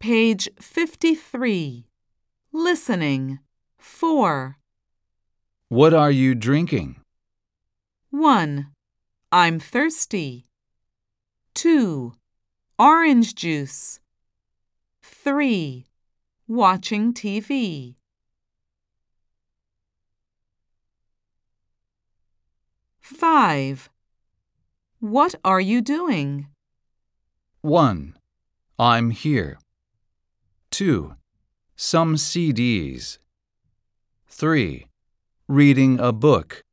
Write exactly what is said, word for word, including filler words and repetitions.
Page fifty-three. Listening. four. What are you drinking? one. I'm thirsty. two. Orange juice. three. Watching T V. five. What are you doing? one. I'm here. two. Some C Ds. three. Reading a book.